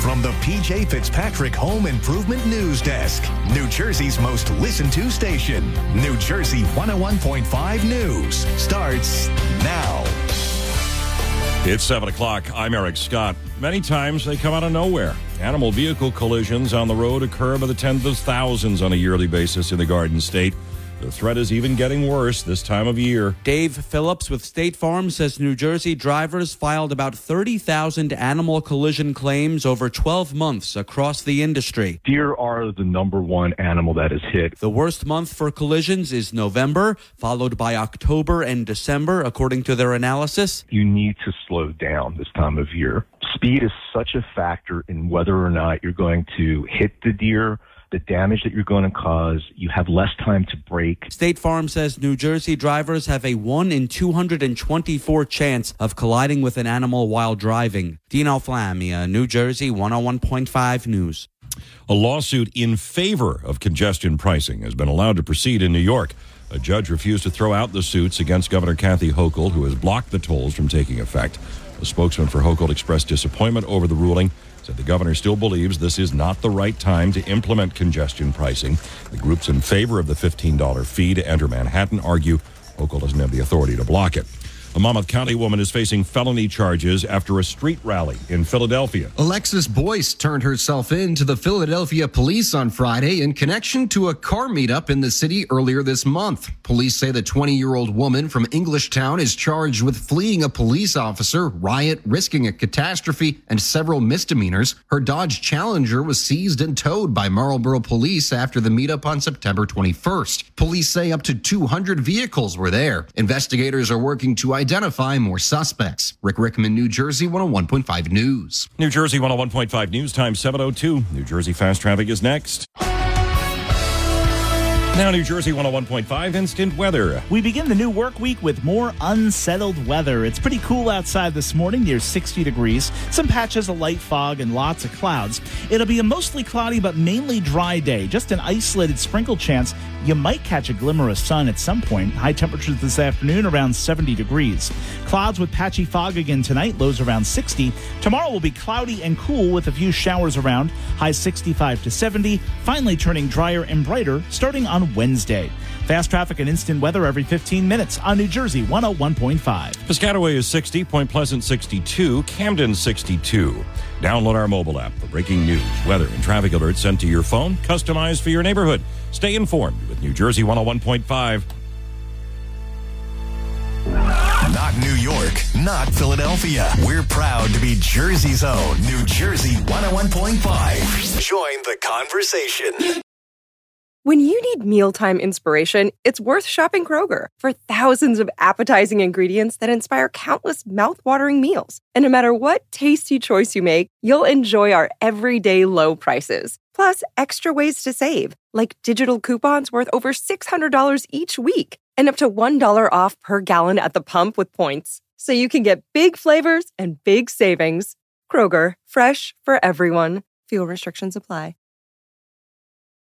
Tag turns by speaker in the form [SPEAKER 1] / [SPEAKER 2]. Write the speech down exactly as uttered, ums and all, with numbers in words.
[SPEAKER 1] from the P J Fitzpatrick Home Improvement News Desk, New Jersey's most listened to station. New Jersey one oh one point five News starts now.
[SPEAKER 2] It's seven o'clock. I'm Eric Scott. Many times they come out of nowhere. Animal vehicle collisions on the road occur by the tens of thousands on a yearly basis in the Garden State. The threat is even getting worse this time of year.
[SPEAKER 3] Dave Phillips with State Farm says New Jersey drivers filed about thirty thousand animal collision claims over twelve months across the industry.
[SPEAKER 4] Deer are the number one animal that is hit.
[SPEAKER 3] The worst month for collisions is November, followed by October and December, according to their analysis.
[SPEAKER 4] You need to slow down this time of year. Speed is such a factor in whether or not you're going to hit the deer, the damage that you're going to cause. You have less time to brake.
[SPEAKER 3] State Farm says New Jersey drivers have a one in two hundred twenty-four chance of colliding with an animal while driving. Dean Alflamia, New Jersey one oh one point five News.
[SPEAKER 2] A lawsuit in favor of congestion pricing has been allowed to proceed in New York. A judge refused to throw out the suits against Governor Kathy Hochul, who has blocked the tolls from taking effect. A spokesman for Hochul expressed disappointment over the ruling. Said the governor still believes this is not the right time to implement congestion pricing. The groups in favor of the fifteen dollars fee to enter Manhattan argue Hochul doesn't have the authority to block it. A Monmouth County woman is facing felony charges after a street rally in Philadelphia.
[SPEAKER 5] Alexis Boyce turned herself in to the Philadelphia police on Friday in connection to a car meetup in the city earlier this month. Police say the twenty-year-old woman from Englishtown is charged with fleeing a police officer, riot, risking a catastrophe, and several misdemeanors. Her Dodge Challenger was seized and towed by Marlboro police after the meetup on September twenty-first. Police say up to two hundred vehicles were there. Investigators are working to identify more suspects. Rick Rickman, New Jersey one oh one point five News.
[SPEAKER 2] New Jersey one oh one point five News time seven oh two. New Jersey Fast Traffic is next. Now, New Jersey one oh one point five Instant Weather.
[SPEAKER 6] We begin the new work week with more unsettled weather. It's pretty cool outside this morning, near sixty degrees. Some patches of light fog and lots of clouds. It'll be a mostly cloudy but mainly dry day. Just an isolated sprinkle chance. You might catch a glimmer of sun at some point. High temperatures this afternoon around seventy degrees. Clouds with patchy fog again tonight, lows around sixty. Tomorrow will be cloudy and cool with a few showers around. High sixty-five to seventy. Finally turning drier and brighter starting on Wednesday. Fast traffic and instant weather every fifteen minutes on New Jersey one oh one point five.
[SPEAKER 2] Piscataway is sixty, Point Pleasant sixty-two, Camden sixty-two. Download our mobile app for breaking news, weather, and traffic alerts sent to your phone, customized for your neighborhood. Stay informed with New Jersey one oh one point five.
[SPEAKER 1] Not New York, not Philadelphia. We're proud to be Jersey's own New Jersey one oh one point five. Join the conversation.
[SPEAKER 7] When you need mealtime inspiration, it's worth shopping Kroger for thousands of appetizing ingredients that inspire countless mouth-watering meals. And no matter what tasty choice you make, you'll enjoy our everyday low prices. Plus, extra ways to save, like digital coupons worth over six hundred dollars each week and up to one dollar off per gallon at the pump with points. So you can get big flavors and big savings. Kroger, fresh for everyone. Fuel restrictions apply.